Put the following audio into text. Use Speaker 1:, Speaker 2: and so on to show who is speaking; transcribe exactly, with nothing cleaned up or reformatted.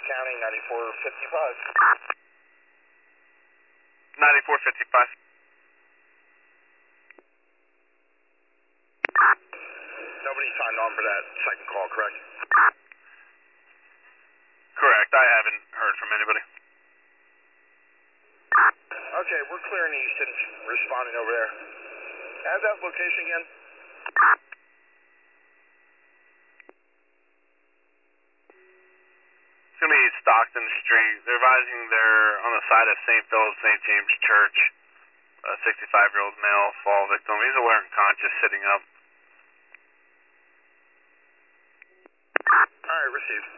Speaker 1: County, ninety-four fifty-five.
Speaker 2: ninety-four fifty-five.
Speaker 1: Nobody signed on for that second call, correct?
Speaker 2: Correct. I haven't heard from anybody.
Speaker 1: Okay, we're clearing Easton, responding over there. Add that location again.
Speaker 2: It's going to be Stockton Street. They're advising they're on the side of Saint Philip Saint James Church. A sixty-five-year-old male fall victim. He's aware and conscious, sitting up.
Speaker 1: All right, received.